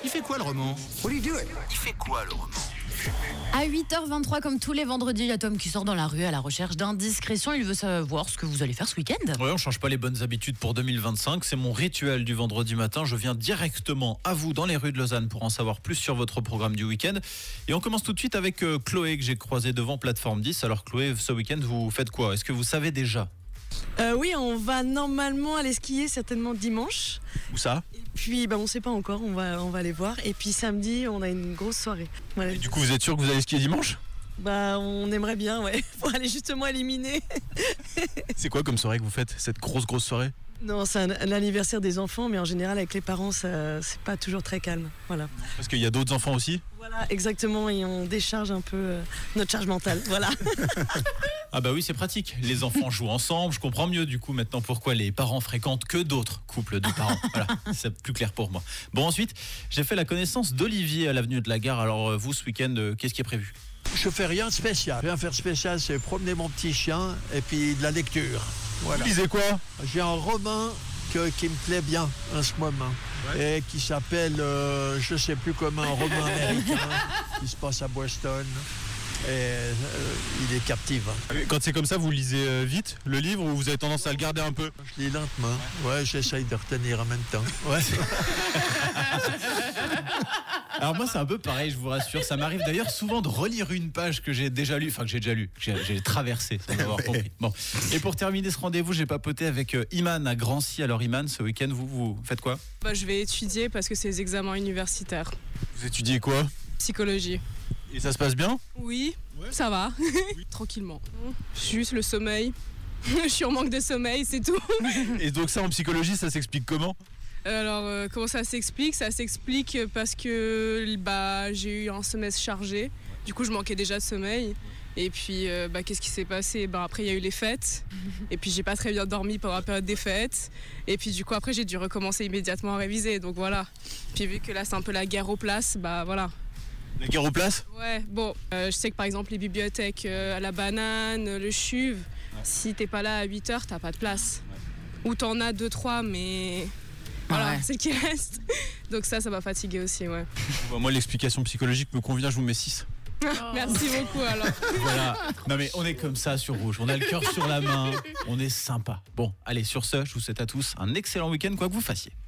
fait quoi le roman? Il fait quoi le roman? À 8h23, comme tous les vendredis, il y a Tom qui sort dans la rue à la recherche d'indiscrétion. Il veut savoir ce que vous allez faire ce week-end. Ouais, on change pas les bonnes habitudes pour 2025. C'est mon rituel du vendredi matin. Je viens directement à vous dans les rues de Lausanne pour en savoir plus sur votre programme du week-end. Et on commence tout de suite avec Chloé que j'ai croisée devant Plateforme 10. Alors Chloé, ce week-end, vous faites quoi? Est-ce que vous savez déjà? Oui, on va normalement aller skier certainement dimanche. Où ça? Et puis, on sait pas encore, on va aller voir. Et puis samedi, on a une grosse soirée. Voilà. Et du coup, vous êtes sûr que vous allez skier dimanche? On aimerait bien, ouais, pour aller justement éliminer. C'est quoi comme soirée que vous faites, cette grosse soirée? Non, c'est un anniversaire des enfants, mais en général, avec les parents, c'est pas toujours très calme. Voilà. Parce qu'il y a d'autres enfants aussi? Voilà, exactement, et on décharge un peu notre charge mentale, voilà. Ah bah oui, c'est pratique. Les enfants jouent ensemble. Je comprends mieux du coup maintenant pourquoi les parents fréquentent que d'autres couples de parents. Voilà, c'est plus clair pour moi. Bon, ensuite, j'ai fait la connaissance d'Olivier à l'avenue de la Gare. Alors vous, ce week-end, qu'est-ce qui est prévu? Je fais rien de spécial. Rien faire spécial, c'est promener mon petit chien et puis de la lecture. Voilà. Vous lisez quoi? J'ai un roman qui me plaît bien en ce moment. Ouais. Et qui s'appelle, je sais plus comment, un roman américain qui se passe à Boston. Et il est captivant. Quand c'est comme ça, vous lisez vite le livre ou vous avez tendance à le garder un peu? Je lis lentement. Ouais, j'essaye de retenir en même temps. Ouais. Alors moi c'est un peu pareil, je vous rassure, ça m'arrive d'ailleurs souvent de relire une page que j'ai déjà lue, que j'ai traversée sans avoir compris. Bon. Et pour terminer ce rendez-vous, j'ai papoté avec Iman à Grancy. Alors Iman, ce week-end, vous faites quoi? Je vais étudier parce que c'est les examens universitaires. Vous étudiez quoi? Psychologie. Et ça se passe bien? Oui, ça va, tranquillement. Juste le sommeil, je suis en manque de sommeil, c'est tout. Et donc ça en psychologie, ça s'explique comment? Alors, comment ça s'explique? Ça s'explique parce que j'ai eu un semestre chargé. Du coup, je manquais déjà de sommeil. Et puis, qu'est-ce qui s'est passé? Après, il y a eu les fêtes. Et puis, j'ai pas très bien dormi pendant la période des fêtes. Et puis, du coup, après, j'ai dû recommencer immédiatement à réviser. Donc, voilà. Puis, vu que là, c'est un peu la guerre aux places, voilà. La guerre aux places? Ouais, je sais que par exemple, les bibliothèques à la Banane, le CHUV, si t'es pas là à 8h, t'as pas de place. Ou t'en as 2-3, mais... Voilà, c'est le qui reste. Donc ça m'a fatigué aussi, ouais. Moi, l'explication psychologique me convient, je vous mets 6. Merci beaucoup, alors. Voilà. Non mais on est comme ça sur Rouge, on a le cœur sur la main, on est sympa. Bon, allez, sur ce, je vous souhaite à tous un excellent week-end, quoi que vous fassiez.